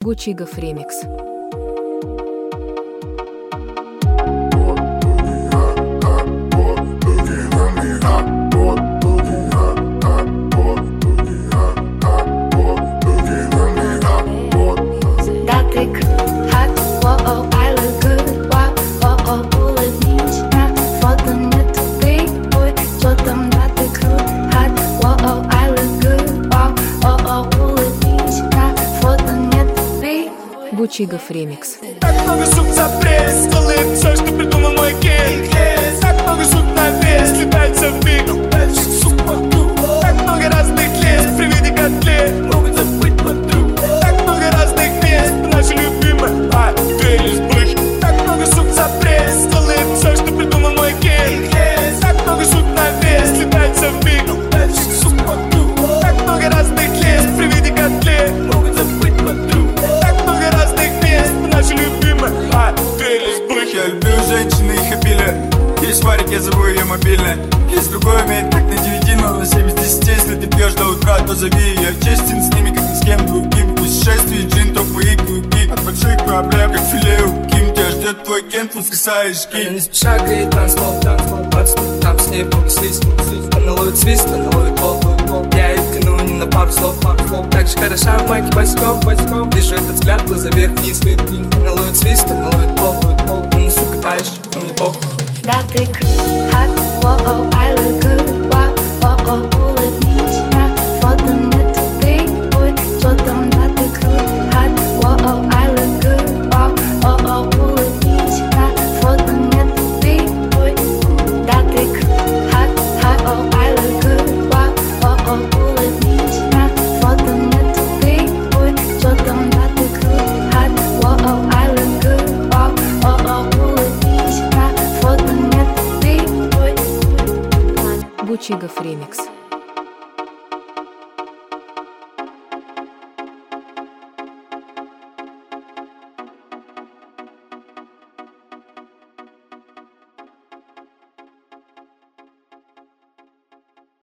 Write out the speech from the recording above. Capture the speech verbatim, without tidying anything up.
Гучигов ремикс. Гучигов ремикс. Так много сук за пресс, делает все, что придумал мой гей. Так много сук на вес, летается в миг. Так много разных лес, при виде котлет могут забыть подруг. Так много разных мест, наши любимые, а двери сбрыш. Так много сук за пресс, делает все, что придумал мой гей. Так много сук на вес, летается в миг. Так много разных лес, при виде котлет могут забыть подруг. Наши любимые, а двери сбрыш. Я люблю женщины, их обилие. Есть варик, я зову ее мобильной. Есть другой, умеет так на девяти, но на семь из десяти. Если ты пьешь до утра, то зови. Я честен с ними, как ни с кем другим. Путешествие, джин, топовые круги. От больших проблем, как филе у Ким. Тебя ждет твой кент, воскресаешь ки. Она не спеша греет танцпол, танцпол. Подступ, там с ней повеслись. Она ловит свист, она ловит пол, ловит пол. Я ее тяну не на пару слов, пару слов. Так же хороша в майке босиком, босиком. Вижу этот взгляд, глаза вверх-вниз, вверх-вниз. Она ловит свист, она ловит пол, ловит пол. Ну, сука, таешь, ну не похуй. Да ты hot, whoa, I look good, wow, oh, улыбнись, на фото не тупи, ой, что там, да ты крут, hot, whoa, I look good, wow, oh, улыбнись, на фото не тупи, ой, да ты hot, hot, oh, I look good, wow, oh, улыбнись, на фото не тупи, ой, что там, да ты крут, hot, whoa, I look good, wow, oh, улыбнись, на фото не тупи, ой. Гучигов ремикс.